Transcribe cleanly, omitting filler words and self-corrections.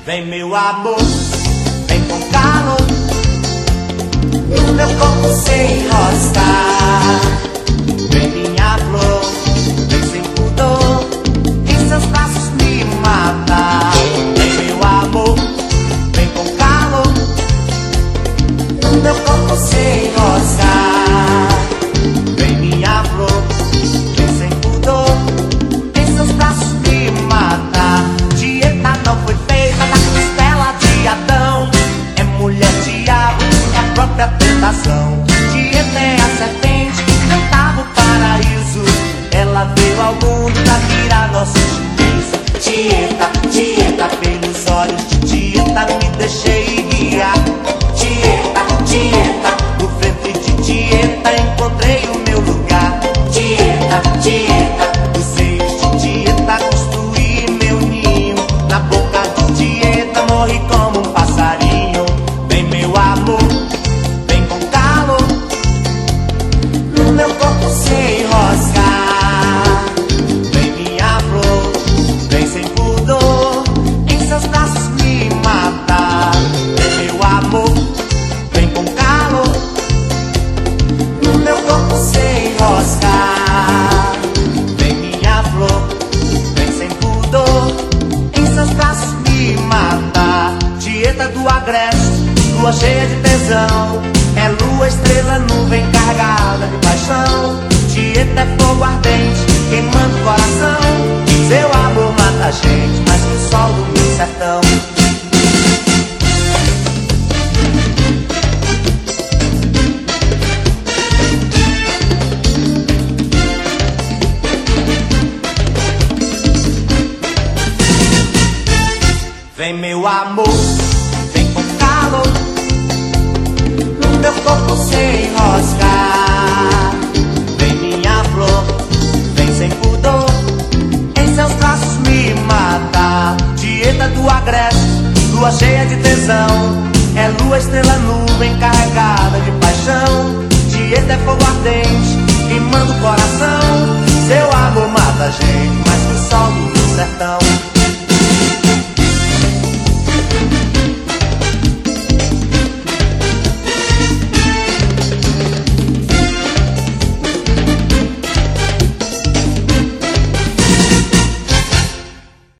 Vem meu amor, vem com calor, no meu corpo sem enroscar. Vem minha flor, vem sem pudor, em seus braços me matar. Vem meu amor, vem com calor, no meu corpo sem enroscar. Vem minha flor, vem sem pudor, em seus braços me matar. Dieta não foi feita da costela de Adão, é mulher diabo, é a própria tentação. Dieta é a serpente que cantava o paraíso, ela veio ao mundo pra tirar nosso juízo. Dieta, dieta, pelos olhos de dieta me deixei guiar. Dieta, dieta, no ventre de dieta encontrei o meu lugar. Dieta, dieta, dos seios de dieta construí meu ninho. Na boca de dieta morri como um passarinho. Vem meu amor, vem com calor, no meu corpo sem enroscar. Vem minha flor, vem sem pudor, em seus braços me matar. Vem meu amor, vem com calor, no meu corpo sem enroscar. Vem minha flor, vem sem pudor, em seus braços me matar. Dieta do agreste, lua cheia de tesão, é lua, estrela, nuvem carregada de paixão. Dieta é fogo ardente, queimando o coração. Seu amor mata a gente, mais que o sol do meu sertão. Vem meu amor, vem com calor, no meu corpo sem enroscar. Vem minha flor, vem sem pudor, em seus braços me matar. Dieta do agreste, lua cheia de tesão, é lua, estrela, nuvem carregada de paixão. Dieta é fogo ardente, queimando o coração. Seu amor mata a gente, mais que o sol do sertão.